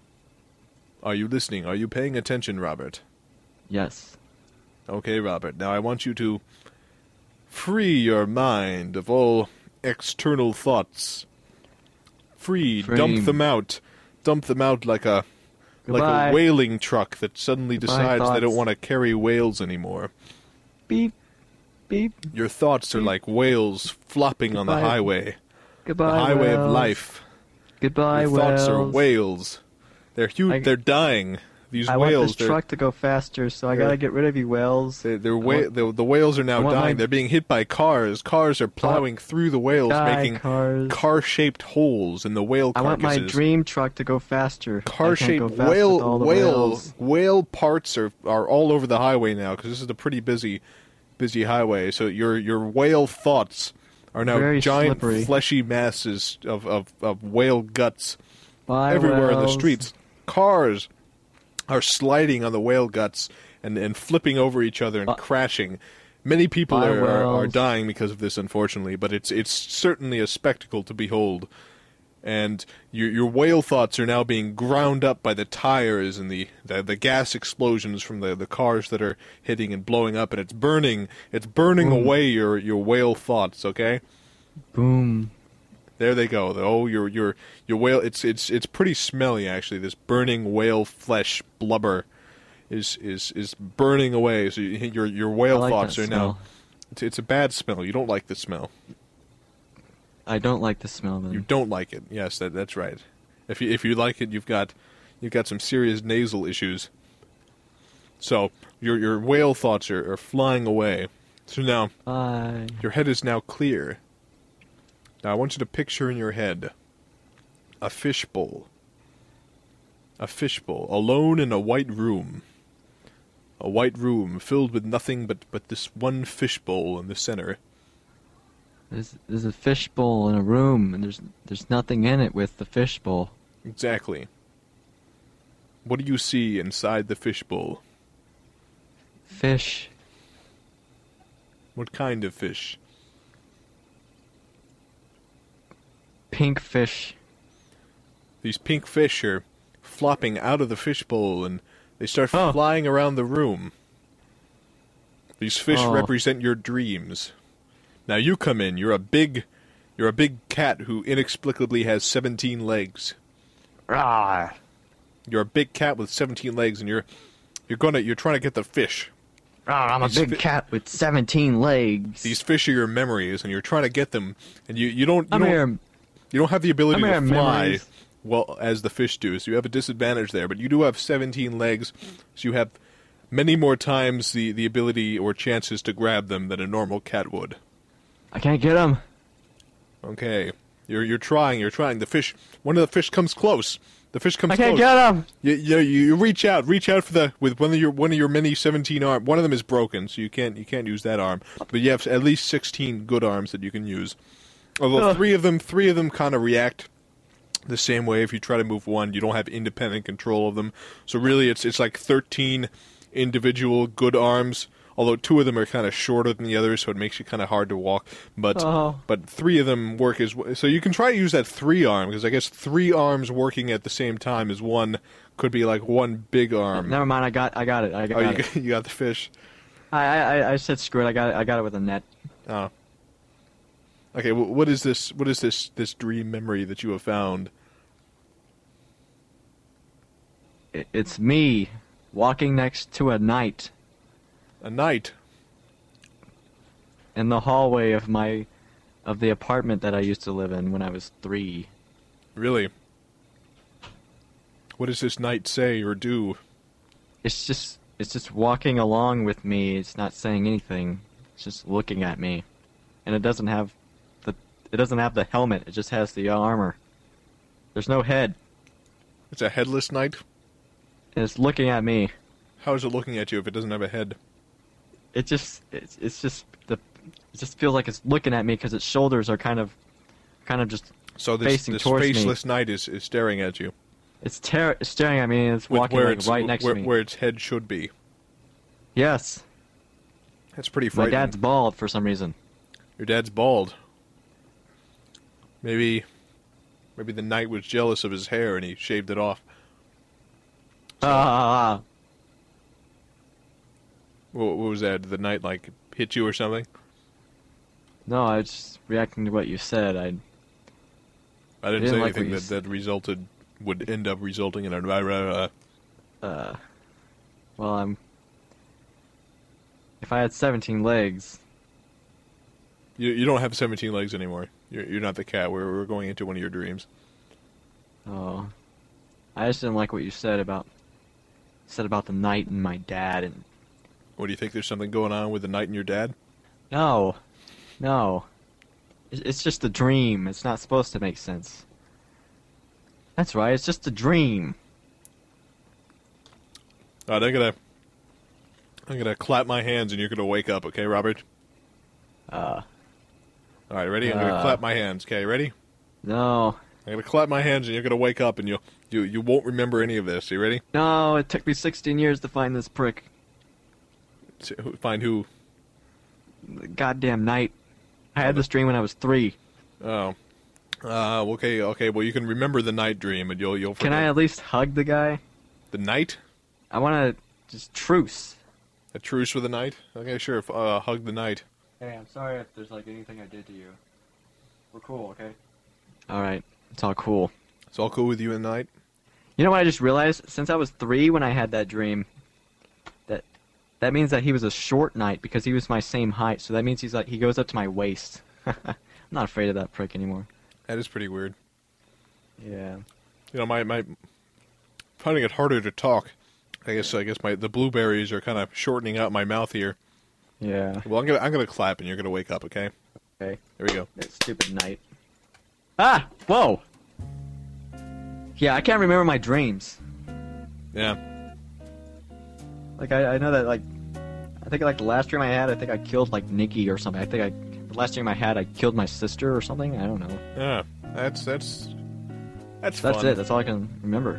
Are you listening? Are you paying attention, Robert? Yes. Okay, Robert. Now I want you to free your mind of all external thoughts. Free. Dump them out. Dump them out like a Goodbye. whaling truck that suddenly Goodbye, decides they don't thoughts. want to carry whales anymore. Beep. Beep. Your thoughts are like whales flopping on the Goodbye. highway. Goodbye. The highway of whales. life. Goodbye, Your thoughts are whales. whales. They're huge. They're dying. These I want whales. this They're, truck to go faster, so I they're- gotta get rid of you, whales. the want- whales are now I want dying. my- They're being hit by cars. Cars are plowing through the whales, Die, making cars. car-shaped holes in the whale I want my carcasses. dream truck to go faster. I can't Car-shaped go fast with all the whales. whale parts are all over the highway now because this is a pretty busy highway. So your whale thoughts are now Very giant slippery. fleshy masses of whale guts Bye, everywhere in the whales. streets. Cars are sliding on the whale guts and flipping over each other and crashing. Many people Bye, are whales. dying because of this, unfortunately, but it's certainly a spectacle to behold. And your whale thoughts are now being ground up by the tires and the gas explosions from the cars that are hitting and blowing up, and it's burning away your whale thoughts. Okay, Boom. there they go. Oh, your whale. It's pretty smelly actually. This burning whale flesh blubber is burning away. So your whale I like thoughts that are smell. now. It's a bad smell. You don't like the smell. I don't like the smell of You them. don't like it. Yes, that's right. If you like it, you've got some serious nasal issues. So your whale thoughts are flying away. So now Bye. your head is now clear. Now I want you to picture in your head a fishbowl. A fishbowl, alone in a white room. A white room filled with nothing but this one fishbowl in the center. There's a fishbowl in a room, and there's nothing in it with the fishbowl. Exactly. What do you see inside the fishbowl? Fish. What kind of fish? Pink fish. These pink fish are flopping out of the fishbowl and they start Oh. flying around the room. These fish Oh. represent your dreams. Now you come in, you're a big cat who inexplicably has 17 legs. Rawr. You're a big cat with 17 legs and you're trying to get the fish. Rawr, I'm a These big cat with 17 legs. These fish are your memories and you're trying to get them and you don't have the ability I'm to here, fly memories. well as the fish do, so you have a disadvantage there, but you do have 17 legs, so you have many more times the ability or chances to grab them than a normal cat would. I can't get him. Okay. You're trying. The fish, one of the fish comes close. The fish comes I can't close. get him. You reach out for with one of your many 17 arms. One of them is broken, so you can't use that arm. But you have at least 16 good arms that you can use. Although Ugh. three of them kind of react the same way. If you try to move one, you don't have independent control of them. So really, it's like 13 individual good arms. Although two of them are kind of shorter than the others, so it makes you kind of hard to walk. But three of them work as well. So you can try to use that 3 arm, because I guess 3 arms working at the same time is one could be like one big arm. Never mind. I got it. I got it. You got the fish. I said screw it. I got it with a net. Oh. Okay. What is this? What is this dream memory that you have found? It's me walking next to a knight A knight. in the hallway of the apartment that I used to live in when I was 3. Really? What does this knight say or do? It's just walking along with me. It's not saying anything. It's just looking at me, and it doesn't have the helmet. It just has the armor. There's no head. It's a headless knight? And it's looking at me. How is it looking at you if it doesn't have a head? It just feels like it's looking at me because its shoulders are kind of just so facing towards me. So this faceless knight is staring at you. It's staring at me and it's walking right next to me. Where its head should be. Yes. That's pretty frightening. My dad's bald for some reason. Your dad's bald. Maybe the knight was jealous of his hair and he shaved it off. So, What was that? Did the knight, hit you or something? No, I was just reacting to what you said. I didn't say anything that would end up resulting in a... Well, if I had 17 legs... You don't have 17 legs anymore. You're not the cat. We're going into one of your dreams. Oh. I just didn't like what you said about the knight and my dad and... What, do you think there's something going on with the knight and your dad? No. It's just a dream. It's not supposed to make sense. That's right, it's just a dream. Alright, I'm gonna clap my hands and you're gonna wake up, okay, Robert? Alright, ready? I'm gonna clap my hands, okay, ready? No. I'm gonna clap my hands and you're gonna wake up and you won't remember any of this. You ready? No, it took me 16 years to find this prick. Find who? The goddamn knight. I had this dream when I was 3. Oh. Okay, well you can remember the night dream and you'll forget. Can I at least hug the guy? The knight? I wanna just truce. A truce with the knight? Okay, sure, hug the knight. Hey, I'm sorry if there's anything I did to you. We're cool, okay? Alright, it's all cool. It's all cool with you and the knight? You know what I just realized? Since I was 3 when I had that dream, that means that he was a short knight because he was my same height, so that means he goes up to my waist. I'm not afraid of that prick anymore. That is pretty weird. Yeah. You know, my finding it harder to talk. I guess the blueberries are kind of shortening out my mouth here. Yeah. Well, I'm gonna clap and you're gonna wake up, okay? Okay. There we go. That stupid knight. Ah! Whoa! Yeah, I can't remember my dreams. Yeah. I know that, I think, the last dream I had, I think I killed, Nikki or something. The last dream I had, I killed my sister or something. I don't know. Yeah, that's fun. That's it. That's all I can remember.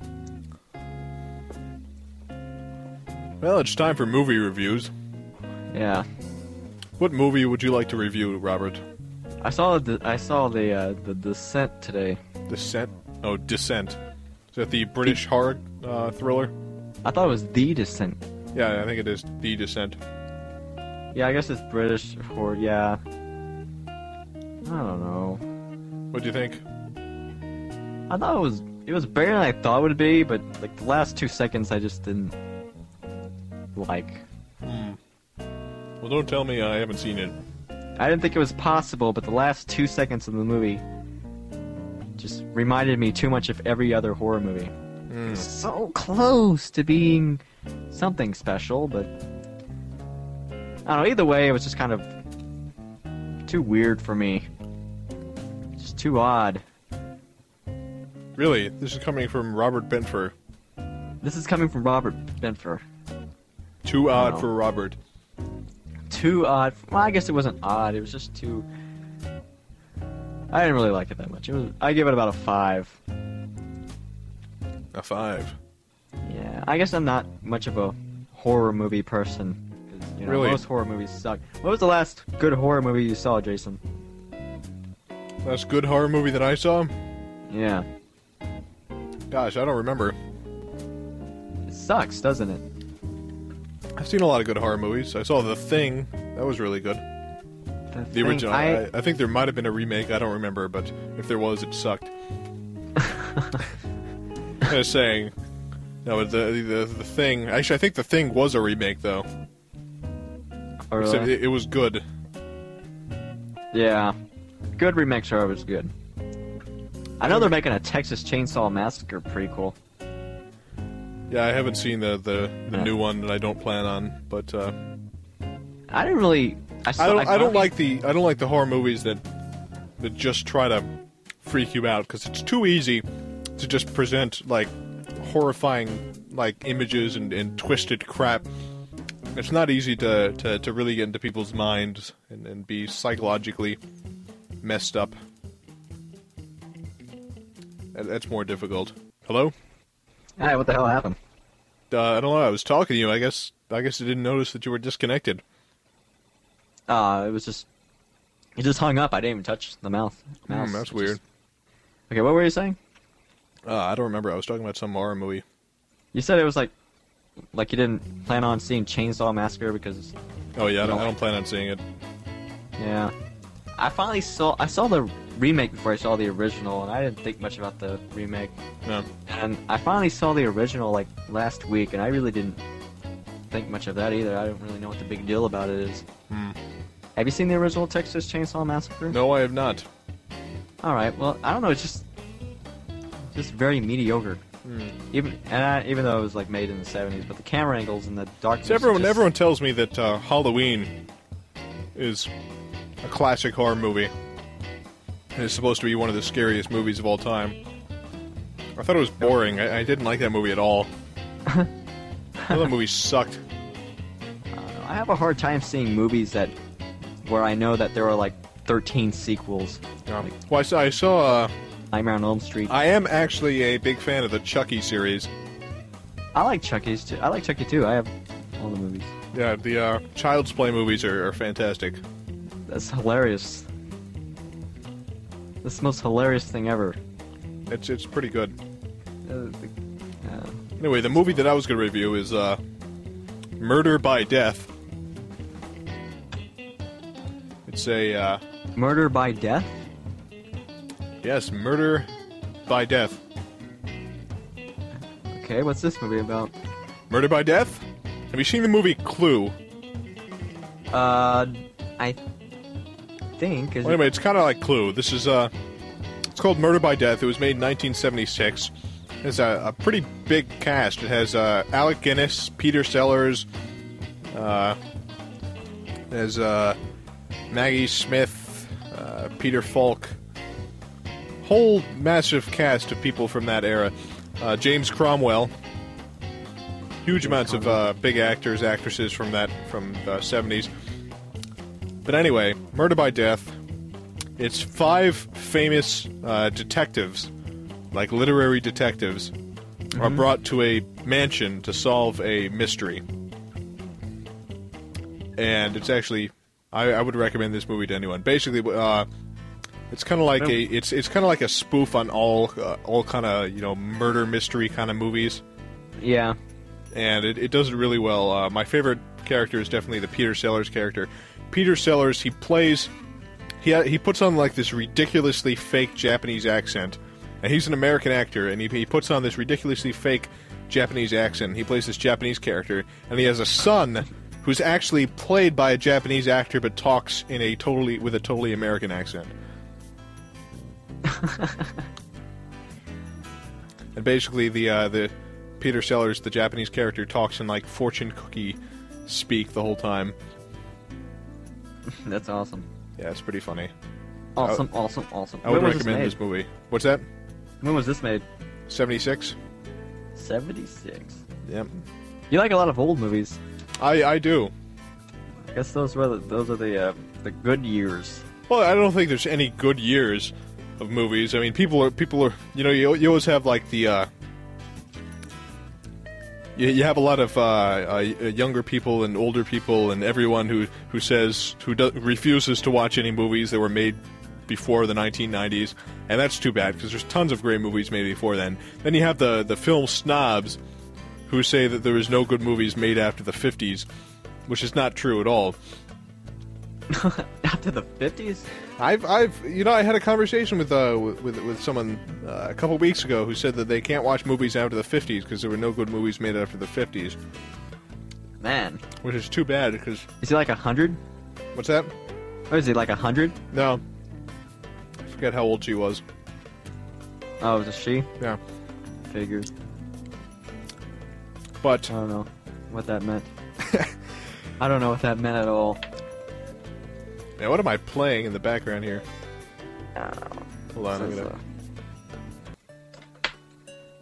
Well, it's time for movie reviews. Yeah. What movie would you like to review, Robert? I saw the Descent today. Descent? Oh, Descent. Is that the British horror thriller? I thought it was The Descent. Yeah, I think it is The Descent. Yeah, I guess it's British horror. Yeah. I don't know. What do you think? I thought it was better than I thought it would be, but the last 2 seconds I just didn't like. Well, don't tell me I haven't seen it. I didn't think it was possible, but the last 2 seconds of the movie just reminded me too much of every other horror movie. It's so close to being something special, but I don't know. Either way, it was just kind of too weird for me. Just too odd. Really? This is coming from Robert Benfer. This is coming from Robert Benfer. Too odd for Robert. Too odd. Well, I guess it wasn't odd. It was just too... I didn't really like it that much. I give it about a 5. A 5? Yeah. I guess I'm not much of a horror movie person. 'Cause, really? Most horror movies suck. What was the last good horror movie you saw, Jason? Last good horror movie that I saw? Yeah. Gosh, I don't remember. It sucks, doesn't it? I've seen a lot of good horror movies. I saw The Thing. That was really good. The original. I think there might have been a remake. I don't remember, but if there was, it sucked. I'm just saying. No, but the Thing... Actually, I think The Thing was a remake, though. Oh, really? It was good. Yeah. Good remakes are always good. I know they're making a Texas Chainsaw Massacre prequel. Yeah, I haven't seen the new one, and I don't plan on. But I didn't really. I don't like the horror movies that just try to freak you out because it's too easy to just present like horrifying like images and twisted crap. It's not easy to really get into people's minds and be psychologically messed up. That's more difficult. Hello? Hi, what the hell happened? I don't know. I was talking to you. I guess I didn't notice that you were disconnected. It was just... You just hung up. I didn't even touch the mouse. That's weird. Okay, what were you saying? I don't remember. I was talking about some horror movie. You said it was like you didn't plan on seeing Chainsaw Massacre because... Oh yeah, I don't plan on seeing it. Yeah. I saw the remake before I saw the original, and I didn't think much about the remake. No. And I finally saw the original like last week, and I really didn't think much of that either. I don't really know what the big deal about it is. Have you seen the original Texas Chainsaw Massacre? No, I have not. Alright, well, I don't know, it's just very mediocre. Even though it was like made in the 70s, but the camera angles and the darkness... So everyone tells me that Halloween is a classic horror movie. And it's supposed to be one of the scariest movies of all time. I thought it was boring. I didn't like that movie at all. I thought that movie sucked. I have a hard time seeing movies where I know that there are like 13 sequels. Yeah. Well, I saw Nightmare on Elm Street. I am actually a big fan of the Chucky series. I like Chucky's too. I like Chucky too. I have all the movies. Yeah, the Child's Play movies are fantastic. That's hilarious. That's the most hilarious thing ever. It's pretty good. Anyway, the movie that I was going to review is Murder by Death. It's a... Murder by Death? Yes, Murder by Death. Okay, what's this movie about? Murder by Death? Have you seen the movie Clue? I think... Well, anyway, it's kind of like Clue. This is, it's called Murder by Death. It was made in 1976. It has a pretty big cast. It has Alec Guinness, Peter Sellers, there's Maggie Smith, Peter Falk. Whole massive cast of people from that era. James Cromwell. Huge amounts of big actors, actresses from the 70s. But anyway, Murder by Death. It's 5 famous detectives, like literary detectives, are brought to a mansion to solve a mystery. And it's actually, I would recommend this movie to anyone. Basically, it's kind of like it's kind of like a spoof on all kind of murder mystery kind of movies. Yeah. And it does it really well. My favorite character is definitely the Peter Sellers character. Peter Sellers, he puts on like this ridiculously fake Japanese accent, and he's an American actor, and he puts on this ridiculously fake Japanese accent. He plays this Japanese character, and he has a son who's actually played by a Japanese actor, but talks with a totally American accent. And basically, the Peter Sellers, the Japanese character, talks in like fortune cookie speak the whole time. That's awesome. Yeah, it's pretty funny. Awesome. I would recommend this movie. What's that? When was this made? 76. 76. Yep. You like a lot of old movies. I do. I guess those are the good years. Well, I don't think there's any good years of movies. I mean, people are you always have like the you have a lot of younger people and older people and everyone who refuses to watch any movies that were made before the 1990s, and that's too bad because there's tons of great movies made before then. Then you have the film snobs who say that there is no good movies made after the 50s, which is not true at all. After the 50s? I had a conversation with someone a couple weeks ago who said that they can't watch movies after the 50s because there were no good movies made after the 50s. Man. Which is too bad because... Is he like 100? What's that? Or is he like 100? No. I forget how old she was. Oh, was it she? Yeah. Figured. But... I don't know what that meant. I don't know what that meant at all. Now, what am I playing in the background here? I don't know. Hold on, I'm gonna...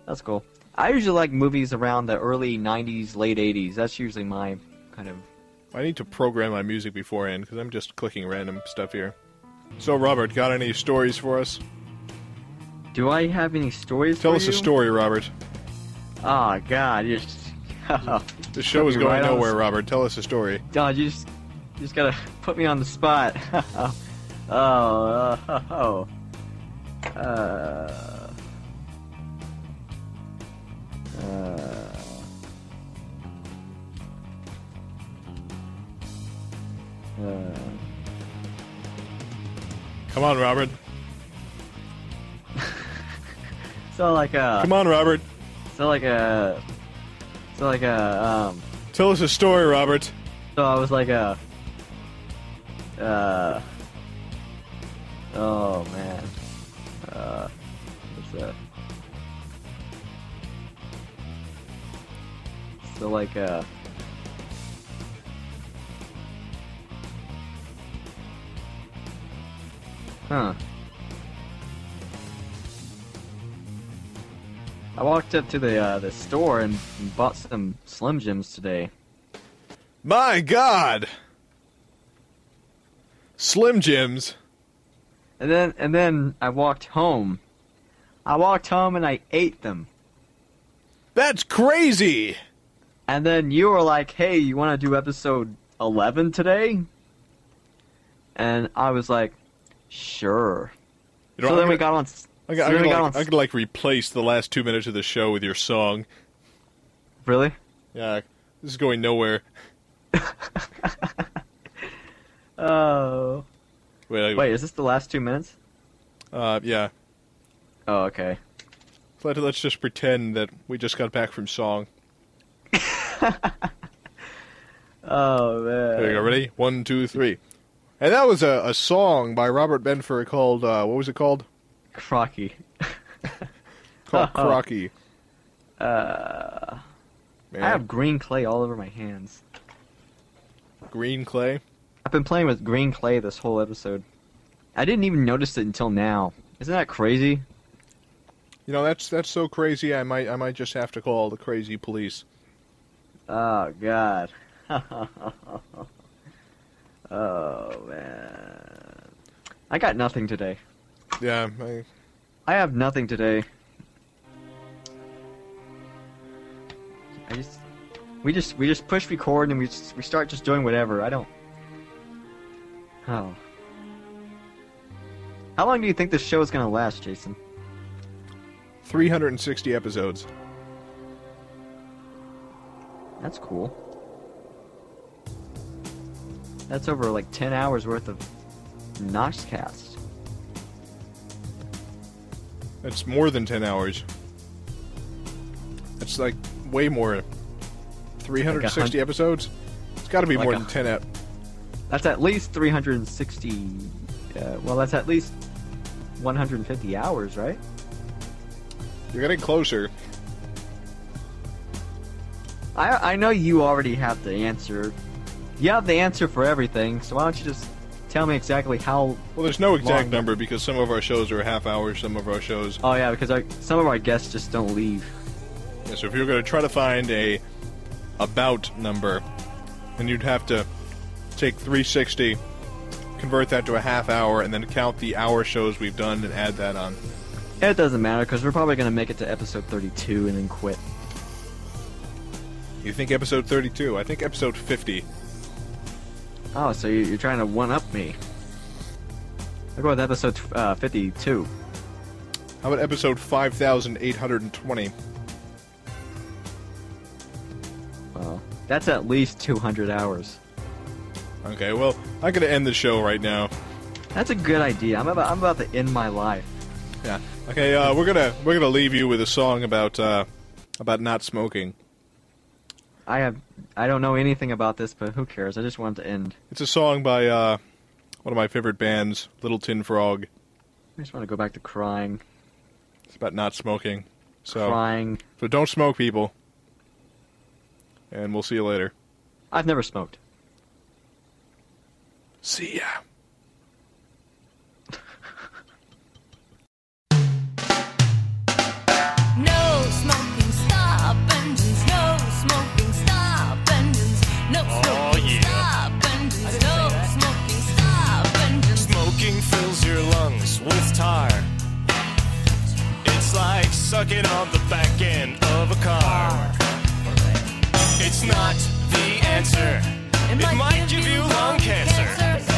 That's cool. I usually like movies around the early 90s, late 80s. That's usually my kind of... I need to program my music beforehand, because I'm just clicking random stuff here. So, Robert, got any stories for us? Do I have any stories Tell for us you? a story, Robert. Oh, God. You're just... The show is going nowhere, Robert. Tell us a story. God, you just gotta put me on the spot. Oh. Come on, Robert. So like Come on, Robert. Tell us a story, Robert. So I was like oh man. What's that? So like I walked up to the store and bought some Slim Jims today. My God! Slim Jims. And then I walked home. I walked home and I ate them. That's crazy! And then you were like, "Hey, you want to do episode 11 today?" And I was like, "Sure." You know, so then we got on. I could like replace the last 2 minutes of the show with your song. Really? Yeah, this is going nowhere. Oh. Wait, is this the last 2 minutes? Yeah. Oh, okay. Let's just pretend that we just got back from song. Oh, man. There you go, ready? 1, 2, 3. And that was a song by Robert Benford called, what was it called? Crocky. Called Crocky. I have green clay all over my hands. Green clay? I've been playing with green clay this whole episode. I didn't even notice it until now. Isn't that crazy? You know, that's so crazy. I might just have to call the crazy police. Oh God. Oh man. I got nothing today. Yeah, I have nothing today. We just push record and we start just doing whatever. I don't. Oh. How long do you think this show is gonna last, Jason? 360 episodes. That's cool. That's over like 10 hours worth of Noxcast. That's more than 10 hours. That's like way more. 360 episodes? It's got to be like more than 10 ep. That's at least 360. Well, that's at least 150 hours, right? You're getting closer. I know you already have the answer. You have the answer for everything, so why don't you just tell me exactly how... Well, there's no exact number because some of our shows are a half hour, some of our shows... Oh, yeah, because some of our guests just don't leave. Yeah, so if you're going to try to find a about number, then you'd have to take 360, convert that to a half hour, and then count the hour shows we've done and add that on. It doesn't matter, because we're probably going to make it to episode 32 and then quit. You think episode 32? I think episode 50. Oh, so you're trying to one-up me. I'll go with episode 52. How about episode 5,820? Well, that's at least 200 hours. Okay, well, I'm gonna end the show right now. That's a good idea. I'm about to end my life. Yeah. Okay. We're gonna leave you with a song about not smoking. I don't know anything about this, but who cares? I just want it to end. It's a song by one of my favorite bands, Little Tin Frog. I just want to go back to crying. It's about not smoking. So, crying. So don't smoke, people. And we'll see you later. I've never smoked. See ya. No with tar. It's like sucking on the back end of a car. It's not the answer. It might give you lung cancer.